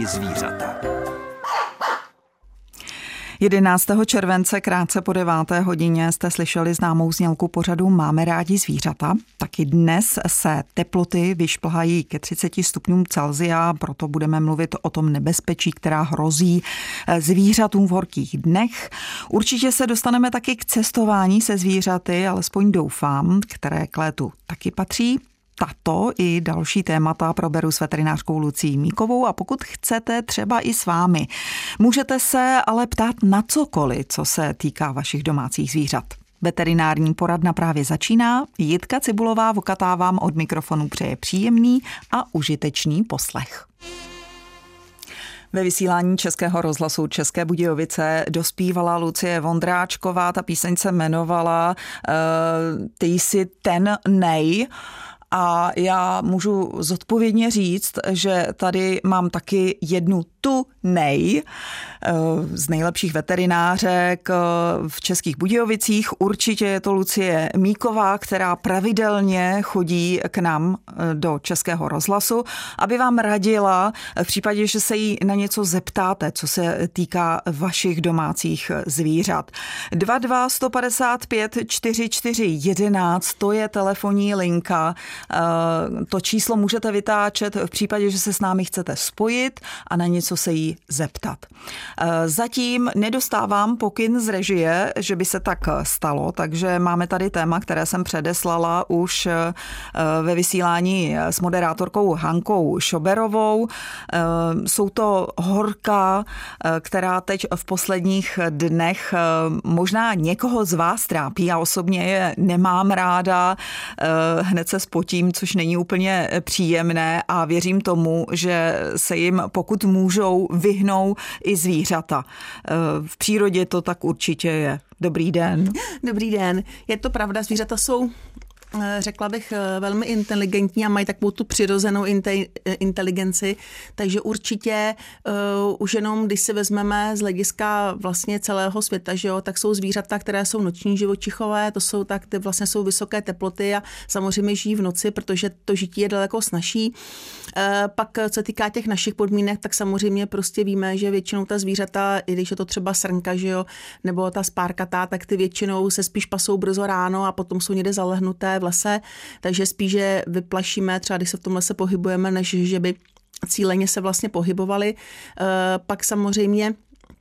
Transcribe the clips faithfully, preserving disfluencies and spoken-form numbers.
rádi zvířata. jedenáctého července krátce po deváté hodině jste slyšeli známou znělku pořadu Máme rádi zvířata. Taky dnes se teploty vyšplhají ke třiceti stupňům Celsia, proto budeme mluvit o tom nebezpečí, která hrozí zvířatům v horkých dnech. Určitě se dostaneme taky k cestování se zvířaty, alespoň doufám, které k létu taky patří. Tato i další témata proberu s veterinářkou Lucií Míkovou a pokud chcete, třeba i s vámi. Můžete se ale ptát na cokoliv, co se týká vašich domácích zvířat. Veterinární poradna právě začíná. Jitka Cibulová Vokatá vám od mikrofonu přeje příjemný a užitečný poslech. Ve vysílání Českého rozhlasu České Budějovice dospívala Lucie Vondráčková. Ta píseň se jmenovala uh, Ty jsi ten nej. A já můžu zodpovědně říct, že tady mám taky jednu tu nej z nejlepších veterinářek v Českých Budějovicích. Určitě je to Lucie Míková, která pravidelně chodí k nám do Českého rozhlasu, aby vám radila v případě, že se jí na něco zeptáte, co se týká vašich domácích zvířat. dva dva jedna padesát pět čtyřicet čtyři jedenáct, to je telefonní linka. To číslo můžete vytáčet v případě, že se s námi chcete spojit a na něco se jí zeptat. Zatím nedostávám pokyn z režie, že by se tak stalo, takže máme tady téma, které jsem předeslala už ve vysílání s moderátorkou Hankou Šoberovou. Jsou to horka, která teď v posledních dnech možná někoho z vás trápí. Já osobně je nemám ráda, hned se spotím, což není úplně příjemné a věřím tomu, že se jim, pokud můžou, vyhnou i zvířata. V přírodě to tak určitě je. Dobrý den. Dobrý den. Je to pravda, zvířata jsou, řekla bych, velmi inteligentní a mají takovou tu přirozenou inte- inteligenci, takže určitě uh, už jenom, když si vezmeme z hlediska vlastně celého světa, že jo, tak jsou zvířata, které jsou noční živočichové, to jsou tak, ty vlastně jsou vysoké teploty a samozřejmě žijí v noci, protože to žití je daleko snazší. Uh, pak, co týká těch našich podmínek, tak samozřejmě prostě víme, že většinou ta zvířata, i když je to třeba srnka, že jo, nebo ta spárkatá, tak ty většinou se spíš pasou brzo ráno a potom jsou někde zalehnuté v lese, takže spíš, že vyplašíme, třeba když se v tom lese pohybujeme, než že by cíleně se vlastně pohybovali. Pak samozřejmě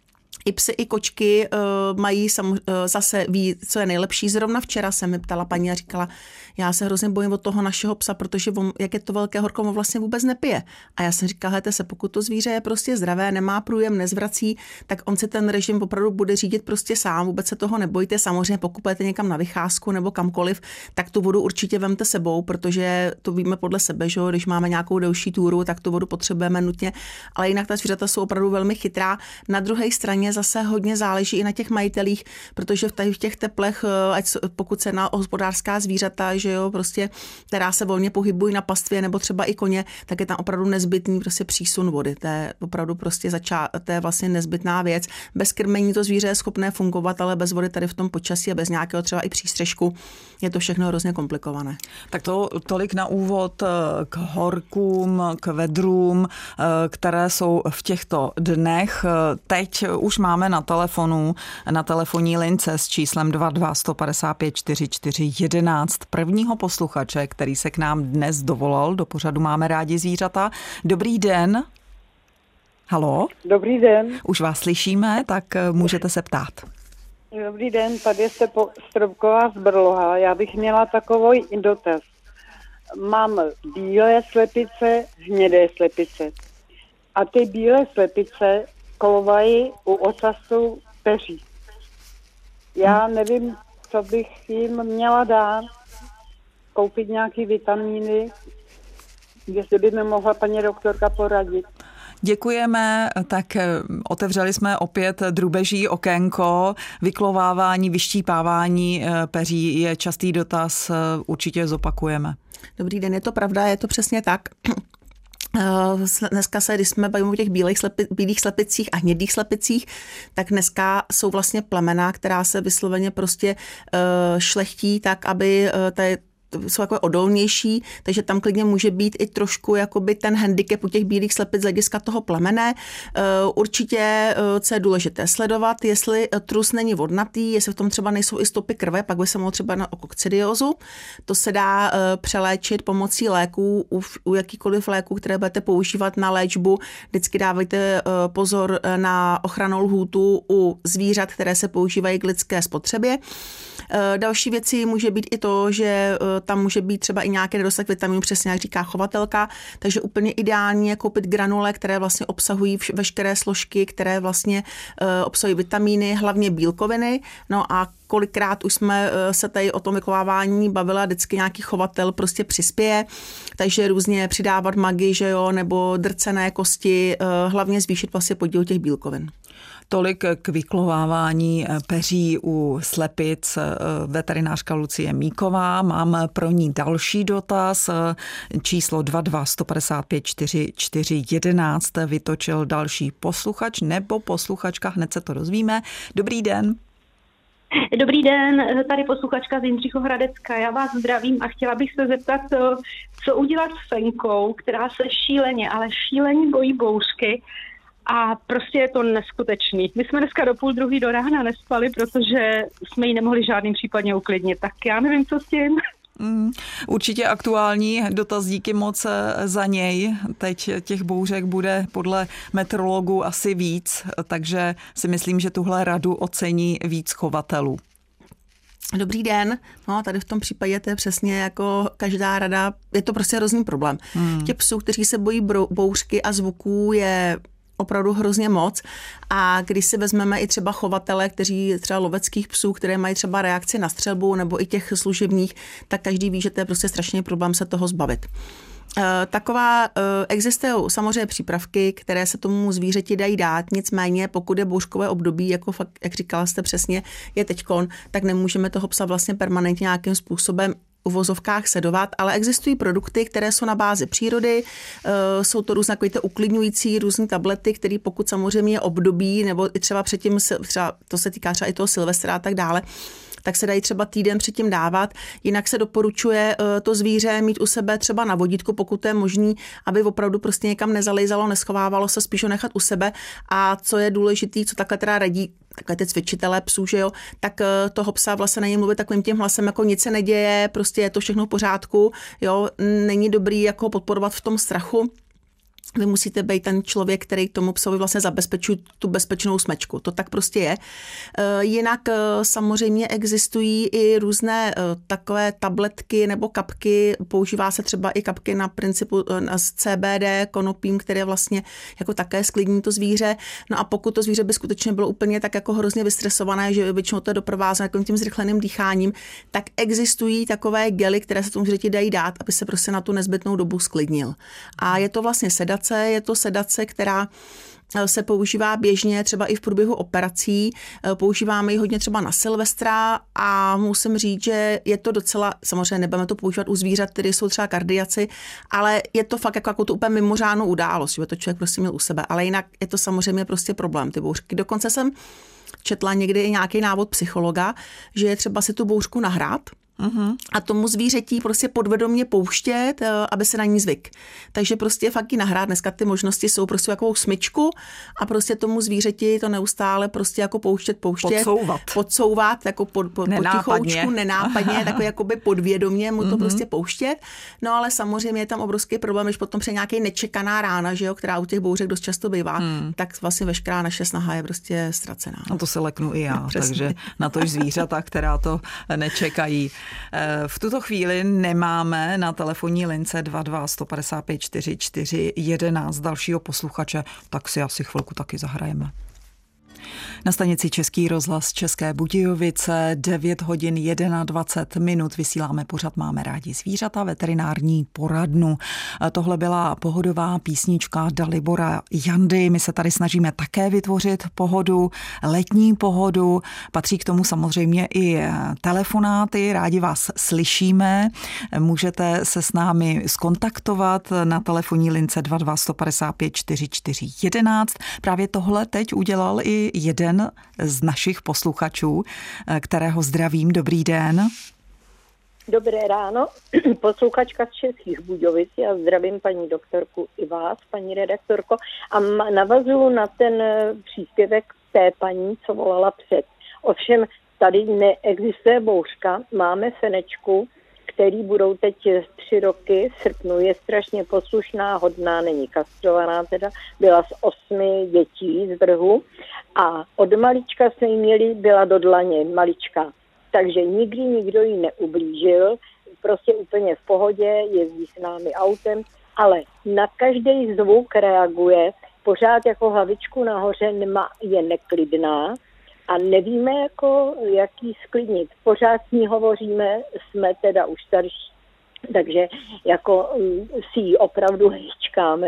i psy, i kočky uh, mají sam, uh, zase ví, co je nejlepší. Zrovna včera se mi ptala paní a říkala, já se hrozně bojím od toho našeho psa, protože on, jak je to velké horko, on vlastně vůbec nepije. A já jsem říkala, hejte se, pokud to zvíře je prostě zdravé, nemá průjem, nezvrací, tak on si ten režim opravdu bude řídit prostě sám, vůbec se toho nebojte. Samozřejmě pokud půjdete někam na vycházku nebo kamkoliv, tak tu vodu určitě vemte sebou, protože to víme podle sebe, že když máme nějakou delší túru, tak tu vodu potřebujeme nutně, ale jinak ta zvířata jsou opravdu velmi chytrá. Na druhé straně zase hodně záleží i na těch majitelích, protože v těch teplech, ať pokud se na hospodářská zvířata, že jo, prostě, která se volně pohybují na pastvě nebo třeba i koně, tak je tam opravdu nezbytný prostě přísun vody. To je opravdu prostě začá, to je vlastně nezbytná věc. Bez krmení to zvíře je schopné fungovat, ale bez vody tady v tom počasí a bez nějakého třeba i přístřežku je to všechno hrozně komplikované. Tak to tolik na úvod k horkům, k vedrům, které jsou v těchto dnech. Teď už máme na telefonu, na telefonní lince s číslem dva dva jedna padesát pět čtyřicet čtyři jedenáct prvního posluchače, který se k nám dnes dovolal do pořadu Máme rádi zvířata. Dobrý den. Haló? Dobrý den. Už vás slyšíme, tak můžete se ptát. Dobrý den, tady je Stropková z Brloha. Já bych měla takový dotaz. Mám bílé slepice, hnědé slepice. A ty bílé slepice kolovají u ocasu peří. Já nevím, co bych jim měla dát. Koupit nějaký vitamíny, jestli by mi mohla paní doktorka poradit. Děkujeme, tak otevřeli jsme opět drůbeží okénko, vyklovávání, vyštípávání peří je častý dotaz, určitě zopakujeme. Dobrý den, je to pravda, je to přesně tak. Dneska se, když jsme bavíme o těch bílých, slepi, bílých slepicích a hnědých slepicích, tak dneska jsou vlastně plemena, která se vysloveně prostě uh, šlechtí tak, aby uh, tady jsou jako odolnější, takže tam klidně může být i trošku jakoby ten handicap u těch bílých slepic z hlediska toho plemene. Určitě, co je důležité sledovat, jestli trus není vodnatý, jestli v tom třeba nejsou i stopy krve, pak by se mohlo třeba na kokcidiózu. To se dá přeléčit pomocí léků, u, u jakýkoliv léků, které budete používat na léčbu. Vždycky dávejte pozor na ochrannou lhůtu u zvířat, které se používají k lidské spotřebě. Další věcí může být i to, že tam může být třeba i nějaký nedostatek vitaminů, přesně jak říká chovatelka, takže úplně ideální je koupit granule, které vlastně obsahují veškeré složky, které vlastně obsahují vitamíny, hlavně bílkoviny. No a kolikrát už jsme se tady o tom vychovávání bavila, vždycky nějaký chovatel prostě přispěje, takže různě přidávat magy, že jo, nebo drcené kosti, hlavně zvýšit vlastně podíl těch bílkovin. Tolik k vyklovávání peří u slepic veterinářka Lucie Míková. Mám pro ní další dotaz. Číslo dva dva jedna pět pět čtyři čtyři jedenáct vytočil další posluchač nebo posluchačka, hned se to dozvíme. Dobrý den. Dobrý den, tady posluchačka z Jindřichohradecka. Já vás zdravím a chtěla bych se zeptat, co udělat s Fenkou, která se šíleně, ale šíleně bojí bouřky. A prostě je to neskutečný. My jsme dneska do půl druhý do rána nespali, protože jsme ji nemohli žádným případně uklidnit. Tak já nevím, co s tím. Mm, určitě aktuální dotaz, díky moc za něj. Teď těch bouřek bude podle meteorologů asi víc, takže si myslím, že tuhle radu ocení víc chovatelů. Dobrý den. No, tady v tom případě to je přesně jako každá rada, je to prostě hrozný problém. Hmm. Těch psů, kteří se bojí bouřky a zvuků, je opravdu hrozně moc. A když si vezmeme i třeba chovatele, kteří třeba loveckých psů, které mají třeba reakci na střelbu nebo i těch služebních, tak každý ví, že to je prostě strašný problém se toho zbavit. Taková existují samozřejmě přípravky, které se tomu zvířeti dají dát, nicméně pokud je bouřkové období, jako fakt, jak říkala jste přesně, je teďkon, tak nemůžeme toho psa vlastně permanentně nějakým způsobem uvozovkách sedovat, ale existují produkty, které jsou na bázi přírody, jsou to různé takovýto uklidňující, různé tablety, které pokud samozřejmě je období, nebo i třeba předtím, třeba, to se týká třeba i toho Silvestra a tak dále, tak se dají třeba týden předtím dávat. Jinak se doporučuje to zvíře mít u sebe třeba na vodítku, pokud to je možný, aby opravdu prostě někam nezalejzalo, neschovávalo se, spíš ho nechat u sebe. A co je důležitý, co takhle teda radí takhle ty cvičitelé psů, že jo, tak toho psa vlastně na něj mluvit takovým tím hlasem, jako nic se neděje, prostě je to všechno v pořádku, jo, není dobrý jako podporovat v tom strachu. Vy musíte být ten člověk, který tomu psovi vlastně zabezpečuje tu bezpečnou smečku. To tak prostě je. Jinak samozřejmě existují i různé takové tabletky nebo kapky. Používá se třeba i kapky na principu z C B D, konopím, které vlastně jako také sklidní to zvíře. No a pokud to zvíře by skutečně bylo úplně tak jako hrozně vystresované, že většinou to je doprovázeno jako tím zrychleným dýcháním, tak existují takové gely, které se tomu zvířeti dají dát, aby se prostě na tu nezbytnou dobu sklidnil. A je to vlastně sedace. Je to sedace, která se používá běžně třeba i v průběhu operací. Používáme ji hodně třeba na Silvestra a musím říct, že je to docela, samozřejmě nebudeme to používat u zvířat, které jsou třeba kardiaci, ale je to fakt jako, jako to úplně mimořádnou událost, že to člověk prostě měl u sebe, ale jinak je to samozřejmě prostě problém, ty bouřky. Dokonce jsem četla někdy i nějaký návod psychologa, že je třeba si tu bouřku nahrát, Uhum. A tomu zvířetí prostě podvědomě pouštět, aby se na ní zvyk. Takže prostě fakt ji nahrát. Dneska ty možnosti jsou prostě takovou smyčku a prostě tomu zvířeti to neustále prostě jako pouštět, pouštět. Podsouvat. Podsouvat, jako pod, pod, potichoučku, nenápadně, takový jakoby podvědomě mu to uhum. prostě pouštět. No ale samozřejmě je tam obrovský problém, když potom přijde nějaký nečekaná rána, že jo, která u těch bouřek dost často bývá, hmm. tak vlastně veškerá naše snaha je prostě ztracená. A to se leknu i já, takže na to zvířata, která to nečekají. V tuto chvíli nemáme na telefonní lince dva dva jedna pět pět čtyři čtyři jedenáct dalšího posluchače, tak si asi chvilku taky zahrajeme. Na stanici Český rozhlas České Budějovice devět hodin dvacet jedna minut vysíláme pořad Máme rádi zvířata, veterinární poradnu. Tohle byla pohodová písnička Dalibora Jandy. My se tady snažíme také vytvořit pohodu, letní pohodu. Patří k tomu samozřejmě i telefonáty. Rádi vás slyšíme. Můžete se s námi skontaktovat na telefonní lince dva dva jedna pět pět čtyři čtyři jedenáct. Právě tohle teď udělal i jeden z našich posluchačů, kterého zdravím. Dobrý den. Dobré ráno, posluchačka z Českých Budějovic. Já zdravím paní doktorku i vás, paní redaktorko. A navazuju na ten příspěvek té paní, co volala před. Ovšem tady neexistuje bouřka, máme fenečku, který budou teď tři roky v srpnu, je strašně poslušná, hodná, není kastrovaná, teda byla z osmi dětí z vrhu a od malička jsme jí měli, byla do dlaně, malička. Takže nikdy nikdo jí neublížil, prostě úplně v pohodě, jezdí s námi autem, ale na každý zvuk reaguje, pořád jako hlavičku nahoře nemá, je neklidná a nevíme, jako, jak jí sklidnit. Pořád s ní hovoříme, jsme teda už starší, takže jako si ji opravdu hýčkáme,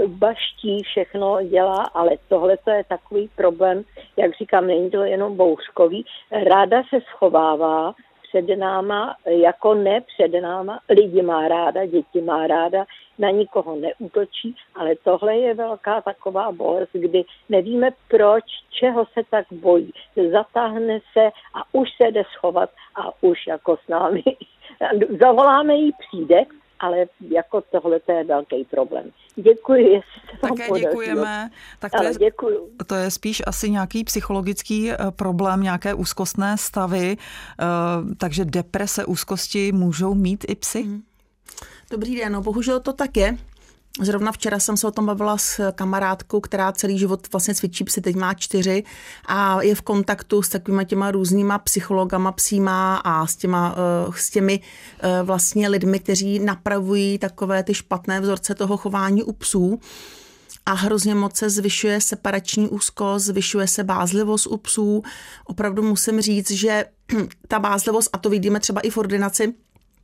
baští, všechno dělá, ale tohle to je takový problém, jak říkám, není to jenom bouřkový. Ráda se schovává před náma, jako ne před náma, lidi má ráda, děti má ráda, na nikoho neútočí, ale tohle je velká taková bolest, kdy nevíme proč, čeho se tak bojí. Zatáhne se a už se jde schovat a už jako s námi zavoláme jí, přijde, ale jako tohle to je velký problém. Děkuji, jestli se vám Také podařilo. děkujeme. Tak to, ale je, děkuju. to je spíš asi nějaký psychologický problém, nějaké úzkostné stavy, takže deprese, úzkosti můžou mít i psy? Dobrý den, no bohužel to tak je. Zrovna včera jsem se o tom bavila s kamarádkou, která celý život vlastně cvičí psy, teď má čtyři a je v kontaktu s takovýma těma různýma psychologama psíma a s, těma, s těmi vlastně lidmi, kteří napravují takové ty špatné vzorce toho chování u psů. A hrozně moc se zvyšuje separační úzkost, zvyšuje se bázlivost u psů. Opravdu musím říct, že ta bázlivost, a to vidíme třeba i v ordinaci,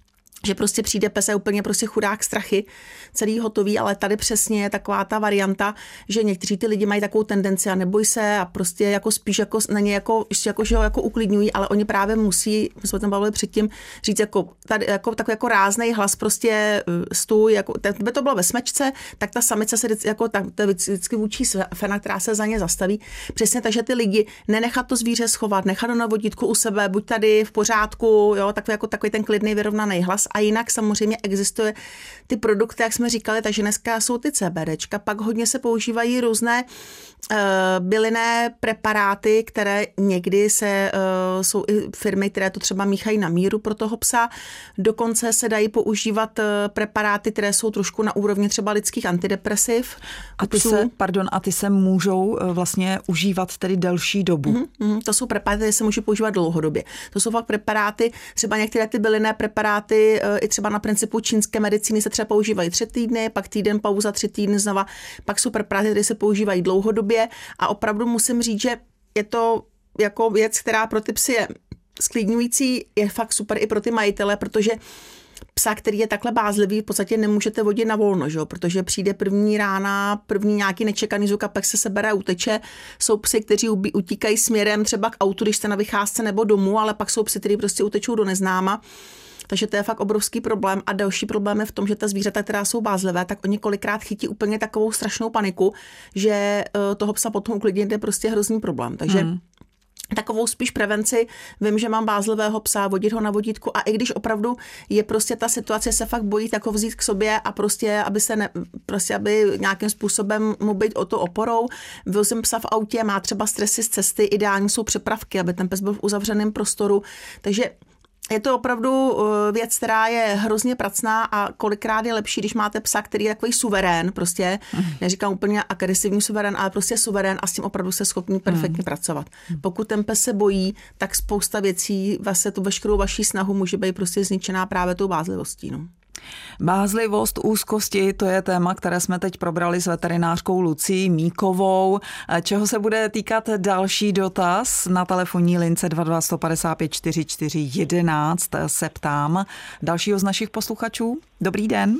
že prostě přijde pes a úplně prostě chudák strachy, celý hotový, ale tady přesně je taková ta varianta, že někteří ty lidi mají takovou tendenci a neboj se a prostě jako spíš jako na ně jako, ještě jako, že ho jako uklidňují, ale oni právě musí, my jsme tam bavili předtím, říct jako, tady, jako takový jako ráznej hlas prostě stůj, jako, by to bylo ve smečce, tak ta samice se jako, tak, to je vždycky vůči fena, která se za ně zastaví. Přesně, takže ty lidi nenechat to zvíře schovat, nechat ho na vodítku u sebe, buď tady v pořádku, jo, takový, jako, takový ten klidný vyrovnaný hlas. A jinak samozřejmě existuje ty produkty, jak jsme říkali, takže dneska jsou ty CBDčka, pak hodně se používají různé uh, bylinné preparáty, které někdy se, uh, jsou i firmy, které to třeba míchají na míru pro toho psa. Dokonce se dají používat uh, preparáty, které jsou trošku na úrovni třeba lidských antidepresiv. A ty se, pardon, a ty se můžou uh, vlastně užívat tedy delší dobu. Mm, mm, to jsou preparáty, které se můžou používat dlouhodobě. To jsou fakt preparáty, třeba některé ty bylinné preparáty i třeba na principu čínské medicíny se třeba používají tři týdny, pak týden pauza, tři týdny znova, pak jsou preparáty, které se používají dlouhodobě a opravdu musím říct, že je to jako věc, která pro ty psy je sklidňující, je fakt super i pro ty majitele, protože psa, který je takhle bázlivý, v podstatě nemůžete vodit na volno, že? Protože přijde první rána, první nějaký nečekaný zvuk a pak se sebere a uteče. Jsou psy, kteří utíkají směrem třeba k autu, když jste na vycházce nebo domů, ale pak jsou psy, kteří prostě utečou do neznáma. Takže to je fakt obrovský problém a další problém je v tom, že ta zvířata, která jsou bázlivé, tak oni kolikrát chytí úplně takovou strašnou paniku, že toho psa potom uklidnit je prostě hrozný problém. Takže hmm. takovou spíš prevenci, vím, že mám bázlivého psa, vodit ho na vodítku a i když opravdu je prostě ta situace, se fakt bojí, tak ho vzít k sobě a prostě, aby se ne, prostě, aby nějakým způsobem mu být o to oporou. Vozím psa v autě, má třeba stresy z cesty, ideální jsou přepravky, aby ten pes byl v uzavřeném prostoru, takže je to opravdu věc, která je hrozně pracná a kolikrát je lepší, když máte psa, který je takový suverén, prostě, neříkám úplně agresivní suverén, ale prostě suverén a s tím opravdu se schopný perfektně hmm. pracovat. Pokud ten pes se bojí, tak spousta věcí, vlastně tu veškerou vaší snahu může být prostě zničená právě tou bázlivostí. No. Bázlivost, úzkosti, to je téma, které jsme teď probrali s veterinářkou Lucí Míkovou. Čeho se bude týkat další dotaz? Na telefonní lince dva dva jedna pět pět čtyři čtyři jedenáct se ptám dalšího z našich posluchačů. Dobrý den.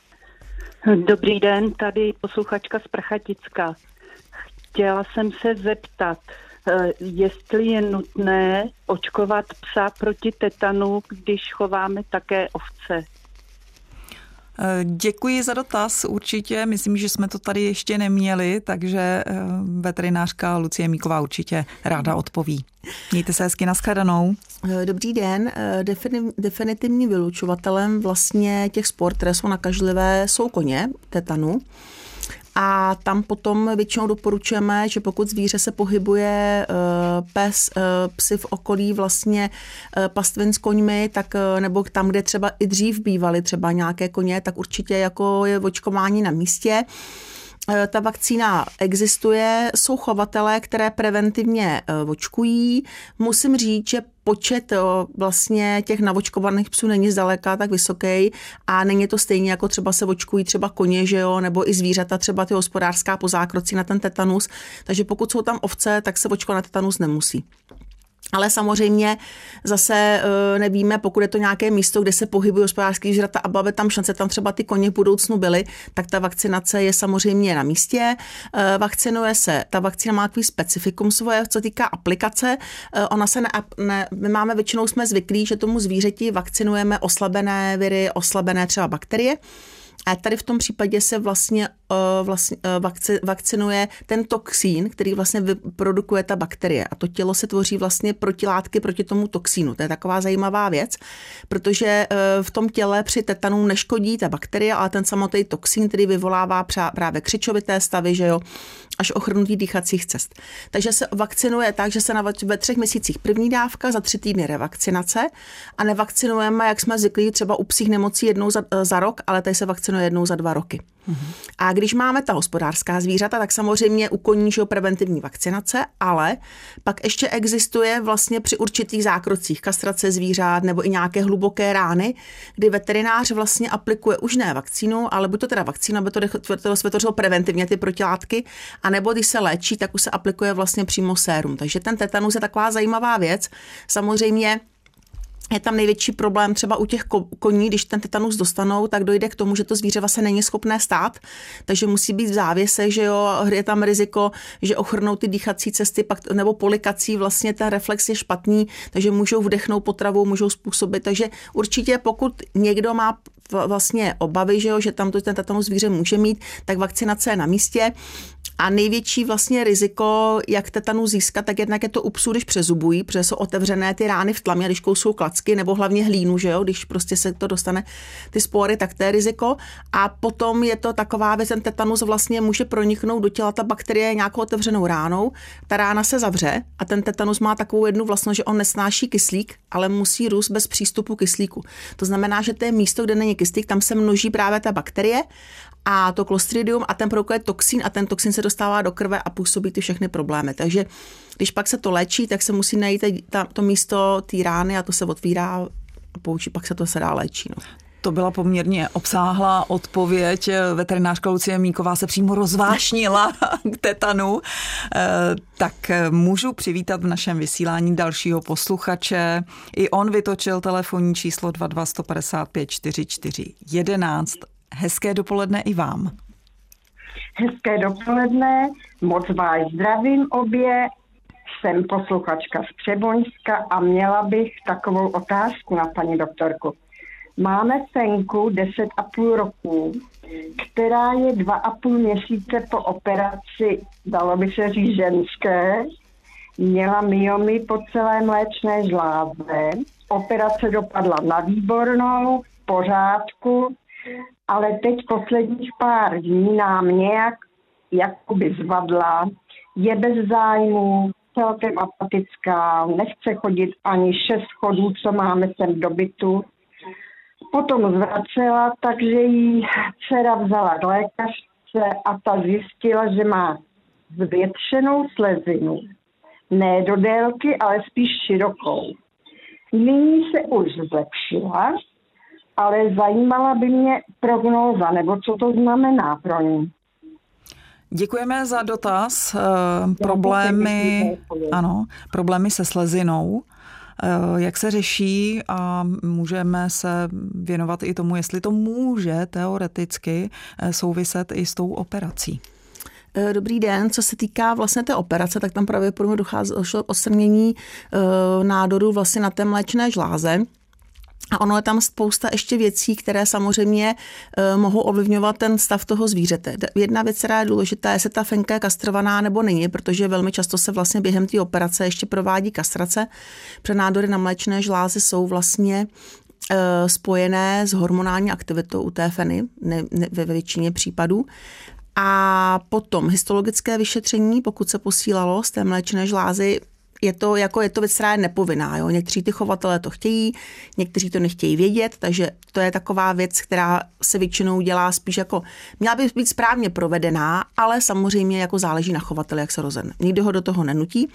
Dobrý den, tady posluchačka z Prchaticka. Chtěla jsem se zeptat, jestli je nutné očkovat psa proti tetanu, když chováme také ovce. Děkuji za dotaz, určitě. Myslím, že jsme to tady ještě neměli, takže veterinářka Lucie Míková určitě ráda odpoví. Mějte se hezky, nashledanou. Dobrý den. Definitivním vylučovatelem vlastně těch spor, které jsou nakažlivé, jsou koně, tetanu. A tam potom většinou doporučujeme, že pokud zvíře se pohybuje pes, psy v okolí vlastně pastvin s koňmi, tak nebo tam, kde třeba i dřív bývaly třeba nějaké koně, tak určitě jako je očkování na místě. Ta vakcína existuje, jsou chovatelé, které preventivně očkují. Musím říct, že počet vlastně těch navočkovaných psů není zdaleka tak vysoký a není to stejně, jako třeba se očkují třeba koně, že jo, nebo i zvířata, třeba ty hospodářská po zákroci na ten tetanus. Takže pokud jsou tam ovce, tak se očkovat na tetanus nemusí. Ale samozřejmě zase nevíme, pokud je to nějaké místo, kde se pohybují hospodářské zvířata a aby tam šance, tam třeba ty koně v budoucnu byly, tak ta vakcinace je samozřejmě na místě. Vakcinuje se, ta vakcína má takový specifikum svoje, co týká aplikace. Ona se ne, ne, my máme většinou jsme zvyklí, že tomu zvířeti vakcinujeme oslabené viry, oslabené třeba bakterie. A tady v tom případě se vlastně, vlastně vakcinuje ten toxín, který vlastně vyprodukuje ta bakterie. A to tělo se tvoří vlastně protilátky proti tomu toxínu. To je taková zajímavá věc, protože v tom těle při tetanu neškodí ta bakterie, ale ten samotný toxín, který vyvolává právě křičovité stavy, že jo, až ochrnutí dýchacích cest. Takže se vakcinuje tak, že se na, ve třech měsících první dávka, za tři týdny revakcinace a nevakcinujeme, jak jsme zvyklí, třeba u psích nemocí jednou za, za rok, ale tady se vakcinuje jednou za dva roky. Mm-hmm. A když máme ta hospodářská zvířata, tak samozřejmě u koní je preventivní vakcinace, ale pak ještě existuje vlastně při určitých zákrocích kastrace zvířat nebo i nějaké hluboké rány, kdy veterinář vlastně aplikuje už ne vakcínu, ale buď to teda vakcína, aby to vytvořilo preventivně ty protilátky, a nebo když se léčí, tak už se aplikuje vlastně přímo sérum. Takže ten tetanus je taková zajímavá věc. Samozřejmě je tam největší problém třeba u těch koní, když ten tetanus dostanou, tak dojde k tomu, že to zvíře vlastně není schopné stát, takže musí být v závěse, že jo, je tam riziko, že ochrnou ty dýchací cesty pak, nebo polikací, vlastně ten reflex je špatný, takže můžou vdechnout potravu, můžou způsobit, takže určitě pokud někdo má vlastně obavy, že jo, že tam to ten tetanus zvíře může mít, tak vakcinace je na místě. A největší vlastně riziko, jak tetanu získat, tak jednak je to u psů, když přezubují, protože jsou otevřené ty rány v tlamě, když kousou klacky, nebo hlavně hlínu, že jo, když prostě se to dostane ty spory, tak to je riziko. A potom je to taková věc, ten tetanus vlastně může proniknout do těla ta bakterie nějakou otevřenou ránou, ta rána se zavře a ten tetanus má takovou jednu vlastnost, že on nesnáší kyslík, ale musí růst bez přístupu kyslíku. To znamená, že to je místo, kde není kyslík, tam se množí právě ta bakterie a to Clostridium a ten produkuje toxín a ten toxín se dostává do krve a působí ty všechny problémy. Takže když pak se to léčí, tak se musí najít ta, to místo té rány a to se otvírá a poučí, pak se to se dá léčí. No. To byla poměrně obsáhlá odpověď. Veterinářka Lucie Míková se přímo rozvášnila k tetanu. Tak můžu přivítat v našem vysílání dalšího posluchače. I on vytočil telefonní číslo dva dva jedna pět pět čtyři čtyři jedenáct. Hezké dopoledne i vám. Hezké dopoledne, moc vás zdravím obě. Jsem posluchačka z Přeboňska a měla bych takovou otázku na paní doktorku. Máme Fenku deset a půl roku, která je dva a půl měsíce po operaci, dalo by se říct ženské, měla myomy po celé mléčné žláze. Operace dopadla na výbornou, v pořádku, ale teď posledních pár dní nám nějak jakoby zvadla, je bez zájmu, celkem apatická, nechce chodit ani šest chodů, co máme sem do bytu. Potom zvracela, takže jí dcera vzala k lékařce a ta zjistila, že má zvětšenou slezinu. Ne do délky, ale spíš širokou. Nyní se už zlepšila, ale zajímala by mě prognóza, nebo co to znamená pro ní. Děkujeme za dotaz. Problémy, ano, problémy se slezinou, jak se řeší a můžeme se věnovat i tomu, jestli to může teoreticky souviset i s tou operací. Dobrý den, co se týká vlastně té operace, tak tam pravděpodobně došlo k odstranění nádoru vlastně na té mléčné žláze. A ono je tam spousta ještě věcí, které samozřejmě uh, mohou ovlivňovat ten stav toho zvířete. Jedna věc, která je důležitá, je, jestli ta fenka je kastrovaná nebo není, protože velmi často se vlastně během té operace ještě provádí kastrace. Přenádory na mléčné žlázy jsou vlastně uh, spojené s hormonální aktivitou u té feny, ne, ne, ve většině případů. A potom histologické vyšetření, pokud se posílalo z té mléčné žlázy, Je to, jako je to věc, která je nepovinná. Jo? Někteří ty chovatelé to chtějí, někteří to nechtějí vědět, takže to je taková věc, která se většinou dělá spíš jako, měla by být správně provedená, ale samozřejmě jako záleží na chovateli, jak se rozhodne. Nikdo ho do toho nenutí.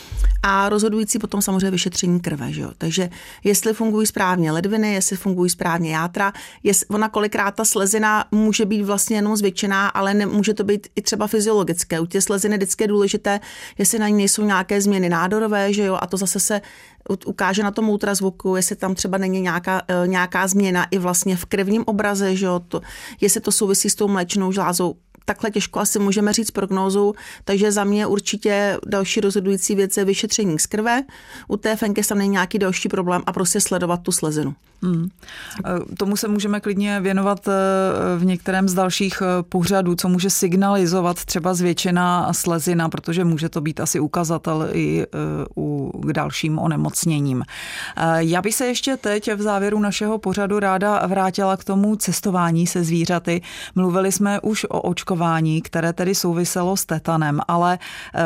A rozhodující potom samozřejmě vyšetření krve. Že jo? Takže jestli fungují správně ledviny, jestli fungují správně játra, jestli, ona kolikrát ta slezina může být vlastně jenom zvětšená, ale nemůže to být i třeba fyziologické. U té sleziny vždycky je důležité, jestli na ní nejsou nějaké změny nádorové, že jo? A to zase se ukáže na tom ultrazvuku, jestli tam třeba není nějaká, nějaká změna i vlastně v krevním obraze, že jo? To, jestli to souvisí s tou mléčnou žlázou. Takhle těžko asi můžeme říct prognózu, takže za mě určitě další rozhodující věc je vyšetření z krve. U té fenky tam není nějaký další problém a prostě sledovat tu slezinu. Hmm. Tomu se můžeme klidně věnovat v některém z dalších pořadů, co může signalizovat třeba zvětšená slezina, protože může to být asi ukazatel i u k dalším onemocněním. Já bych se ještě teď v závěru našeho pořadu ráda vrátila k tomu cestování se zvířaty. Mluvili jsme už o očkování, které tedy souviselo s tetanem, ale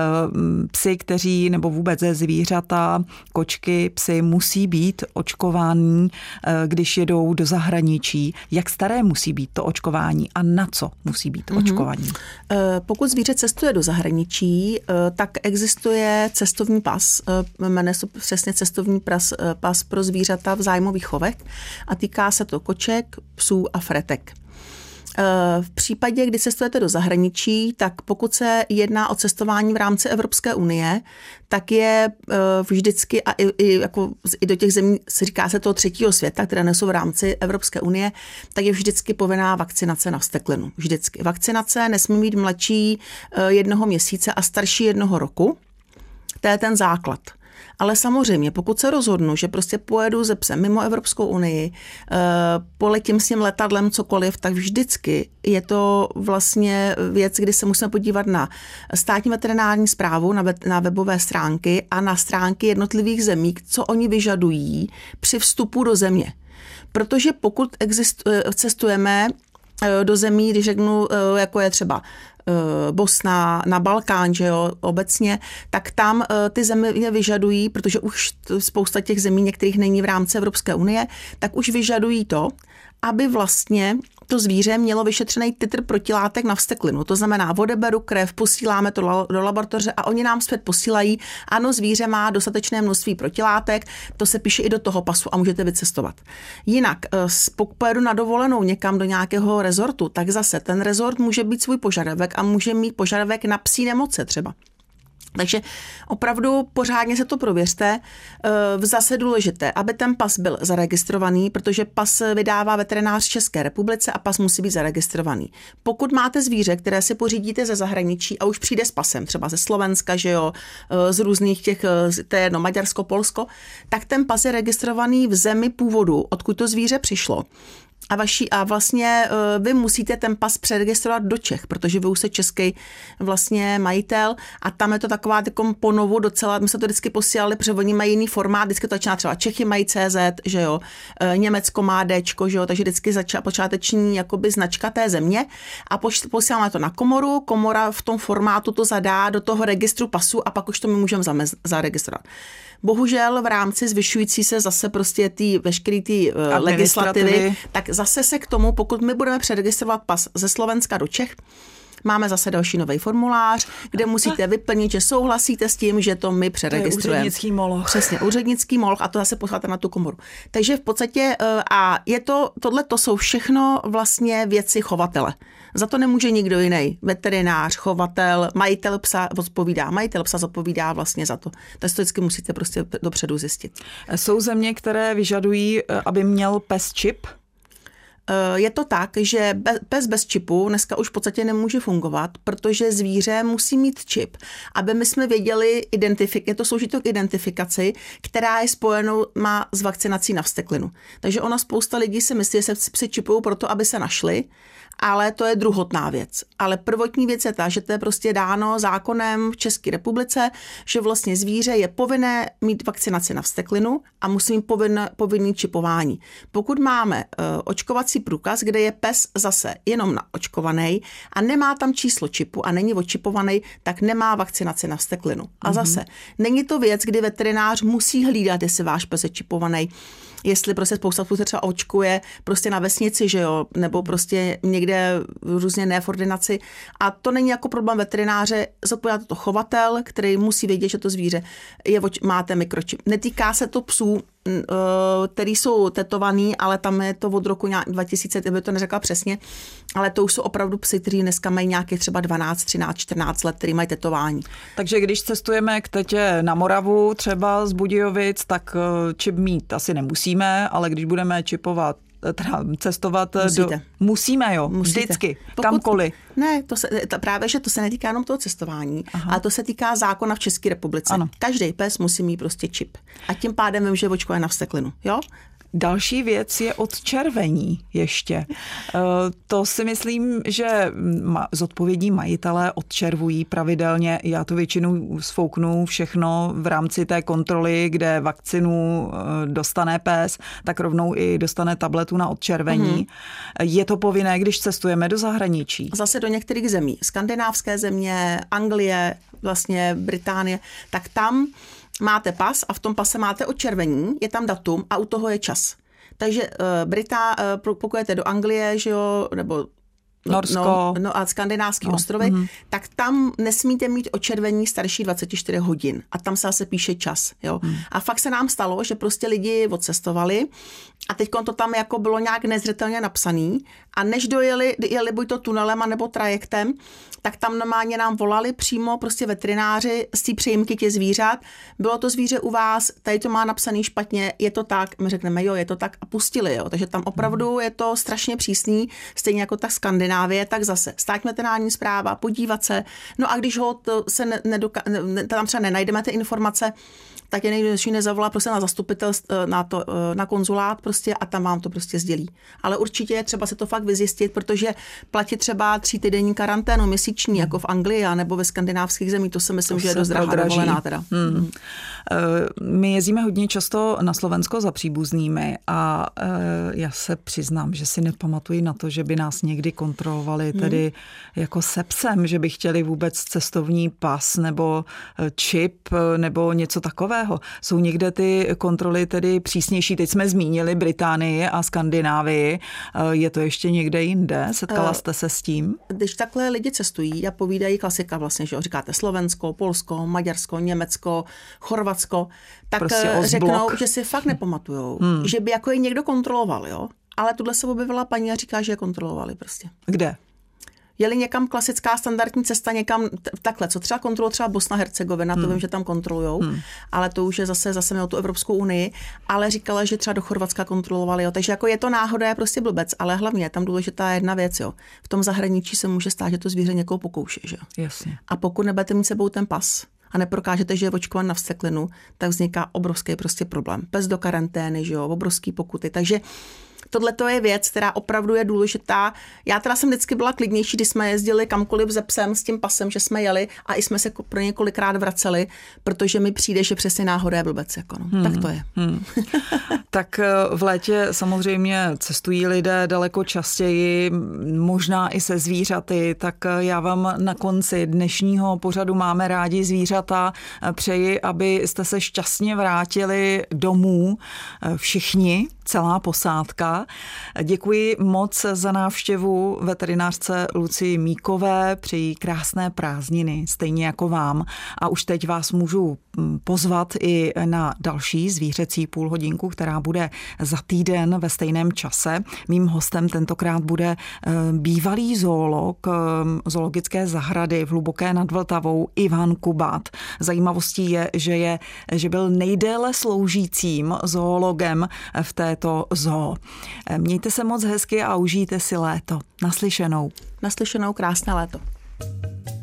psi, kteří nebo vůbec zvířata, kočky, psy musí být očkování, když jedou do zahraničí. Jak staré musí být to očkování a na co musí být očkování? Mm-hmm. Pokud zvíře cestuje do zahraničí, tak existuje cestovní pas, jmenuje se přesně cestovní pas, pas pro zvířata v zájmových chovech a týká se to koček, psů a fretek. V případě, kdy cestujete do zahraničí, tak pokud se jedná o cestování v rámci Evropské unie, tak je vždycky a i, i, jako, i do těch zemí, se říká se toho třetího světa, které nesou v rámci Evropské unie, tak je vždycky povinná vakcinace na vzteklinu. Vždycky. Vakcinace nesmí být mladší jednoho měsíce a starší jednoho roku. To je ten základ. Ale samozřejmě, pokud se rozhodnu, že prostě pojedu ze psem mimo Evropskou unii, poletím s tím letadlem cokoliv, tak vždycky je to vlastně věc, kdy se musíme podívat na státní veterinární správu, na, web, na webové stránky a na stránky jednotlivých zemí, co oni vyžadují při vstupu do země. Protože pokud exist, cestujeme do zemí, když řeknu, jako je třeba Bosna, na Balkán, že jo, obecně, tak tam ty země vyžadují, protože už spousta těch zemí, některých není v rámci Evropské unie, tak už vyžadují to, aby vlastně to zvíře mělo vyšetřený titr protilátek na vzteklinu. To znamená, odeberu krev, posíláme to do laboratoře a oni nám zpět posílají, ano, zvíře má dostatečné množství protilátek, to se píše i do toho pasu a můžete vycestovat. Jinak, pokud pojedu na dovolenou někam do nějakého rezortu, tak zase ten rezort může být svůj požadavek a může mít požadavek na psí nemoce třeba. Takže opravdu pořádně se to prověřte. Zase důležité, aby ten pas byl zaregistrovaný, protože pas vydává veterinář v České republice a pas musí být zaregistrovaný. Pokud máte zvíře, které si pořídíte ze zahraničí a už přijde s pasem, třeba ze Slovenska, že jo, z různých těch, to je jedno, Maďarsko, Polsko, tak ten pas je registrovaný v zemi původu, odkud to zvíře přišlo. A, vaši, a vlastně vy musíte ten pas přeregistrovat do Čech, protože vy už jste český vlastně majitel a tam je to taková takovou ponovu docela, my se to vždycky posílali, protože oni mají jiný formát, vždycky to začíná třeba Čechy mají C Z, že jo, Německo má Dčko, že jo, takže vždycky začá počáteční jakoby značka té země a posíláme to na komoru, komora v tom formátu to zadá do toho registru pasu a pak už to my můžeme zamez, zaregistrovat. Bohužel v rámci zvyšující se zase prostě ty veškerý ty legislativy, tak zase se k tomu, pokud my budeme přeregistrovat pas ze Slovenska do Čech, máme zase další nový formulář, kde musíte vyplnit, že souhlasíte s tím, že to my přeregistrujeme. To je úřednický moloch. Přesně, úřednický moloch a to zase posláte na tu komoru. Takže v podstatě a je to, tohle to jsou všechno vlastně věci chovatele. Za to nemůže nikdo jiný. Veterinář, chovatel, majitel psa odpovídá. Majitel psa odpovídá vlastně za to. Takže to vždycky musíte prostě dopředu zjistit. Jsou země, které vyžadují, aby měl pes čip? Je to tak, že pes bez čipu dneska už v podstatě nemůže fungovat, protože zvíře musí mít čip, aby my jsme věděli, identifik- je to slouží to k identifikaci, která je spojenou má s vakcinací na vzteklinu. Takže ona spousta lidí si myslí, že se psy čipují proto, aby se našli, ale to je druhotná věc. Ale prvotní věc je ta, že to je prostě dáno zákonem v České republice, že vlastně zvíře je povinné mít vakcinaci na vzteklinu a musí mít povinné, povinný čipování. Pokud máme uh, očkovací průkaz, kde je pes zase jenom naočkovaný a nemá tam číslo čipu a není očipovaný, tak nemá vakcinaci na vzteklinu. A zase, mm-hmm. není to věc, kdy veterinář musí hlídat, jestli váš pes je čipovaný, jestli prostě spousta se třeba očkuje prostě na vesnici, že jo, nebo prostě někde různě ne v ordinaci. A to není jako problém veterináře, zodpovídá to chovatel, který musí vědět, že to zvíře je, máte mikročip. Netýká se to psů, který jsou tetovaný, ale tam je to od roku dva tisíce, by to neřekla přesně, ale to už jsou opravdu psy, kteří dneska mají nějaké třeba dvanáct, třináct, čtrnáct let, který mají tetování. Takže když cestujeme k tetě na Moravu, třeba z Budějovic, tak čip mít asi nemusíme, ale když budeme čipovat teda cestovat Musíte. do... Musíme, jo, Musíte. Vždycky, Pokud, kamkoliv. Ne, to se, to právě, že to se netýká jenom toho cestování, Aha. ale to se týká zákona v České republice. Ano. Každý pes musí mít prostě čip. A tím pádem vím, že očkuje na vzteklinu, jo? Další věc je odčervení ještě. To si myslím, že zodpovědní majitelé odčervují pravidelně. Já to většinou sfouknu všechno v rámci té kontroly, kde vakcinu dostane pes, tak rovnou i dostane tabletu na odčervení. Mm. Je to povinné, když cestujeme do zahraničí? Zase do některých zemí. Skandinávské země, Anglie, vlastně Británie, tak tam máte pas a v tom pase máte odčervení, je tam datum a u toho je čas. Takže uh, Britá, uh, pokud jete do Anglie, že jo, nebo Norsko. No, no a skandinávský no. ostrovy, mm. tak tam nesmíte mít odčervení starší dvacet čtyři hodin. A tam se zase píše čas. Jo. Mm. A fakt se nám stalo, že prostě lidi odcestovali a teď to tam jako bylo nějak nezřetelně napsaný a než dojeli, jeli buď to tunelem nebo trajektem, tak tam normálně nám volali přímo prostě veterináři z té přejímky těch zvířat. Bylo to zvíře u vás, tady to má napsaný špatně, je to tak, my řekneme jo, je to tak a pustili. Jo. Takže tam opravdu je to strašně přísný, stejně jako ta Skandinávie, tak zase státní veterinární správa, podívat se. No a když ho to se ne, nedoka- ne, tam třeba nenajdeme ty informace, tak je nejlepší nezavolá prostě na zastupitelstv, na, to, na konzulát prostě a tam vám to prostě sdělí. Ale určitě je třeba se to fakt vyzjistit, protože platí třeba tří týdenní karanténu měsíční, jako v Anglii nebo ve skandinávských zemích, to si myslím, to že je dost drahá dovolená teda. Hmm. My jezdíme hodně často na Slovensko za příbuznými a já se přiznám, že si nepamatuji na to, že by nás někdy kontrolovali tedy hmm. jako se psem, že by chtěli vůbec cestovní pas nebo čip nebo něco takového. Jsou někde ty kontroly tedy přísnější? Teď jsme zmínili Británii a Skandinávii. Je to ještě někde jinde? Setkala jste se s tím? Když takhle lidi cestují a povídají klasika vlastně, že říkáte Slovensko, Polsko, Maďarsko, Německo, Chorvatsko, tak prostě řeknou, že si fakt nepamatujou, hmm. že by jako je někdo kontroloval, jo? Ale tuhle se objevila paní a říká, že je kontrolovali prostě. Kde? Jeli někam klasická standardní cesta, někam t- takhle, co třeba kontroluje třeba Bosna Hercegovina, to hmm. vím, že tam kontrolujou, hmm. ale to už je zase zase mělo tu Evropskou unii, ale říkala, že třeba do Chorvatska kontrolovali, jo. Takže jako je to náhoda, je prostě blbec, ale hlavně je tam důležitá jedna věc, jo. V tom zahraničí se může stát, že to zvíře někoho pokouší, že? Jasně. A pokud nebudete mít sebou ten pas a neprokážete, že je očkovan na vzteklinu, tak vzniká obrovský prostě problém. Pes do karantény, že jo, obrovský pokuty. Takže tohle to je věc, která opravdu je důležitá. Já teda jsem vždycky byla klidnější, když jsme jezdili kamkoliv se psem, s tím pasem, že jsme jeli a i jsme se pro několikrát vraceli, protože mi přijde, že přesně náhoda je blbec. Jako no. hmm. Tak to je. Hmm. Tak v létě samozřejmě cestují lidé daleko častěji, možná i se zvířaty, tak já vám na konci dnešního pořadu Máme rádi zvířata přeji, abyste se šťastně vrátili domů všichni, celá posádka. Děkuji moc za návštěvu veterinářce Lucii Míkové, přeji krásné prázdniny, stejně jako vám. A už teď vás můžu pozvat i na další zvířecí půlhodinku, která bude za týden ve stejném čase. Mým hostem tentokrát bude bývalý zoolog zoologické zahrady v Hluboké nad Vltavou Ivan Kubát. Zajímavostí je, že, je, že byl nejdéle sloužícím zoologem v té to zoo. Mějte se moc hezky a užijte si léto. Naslyšenou. Naslyšenou, krásné léto.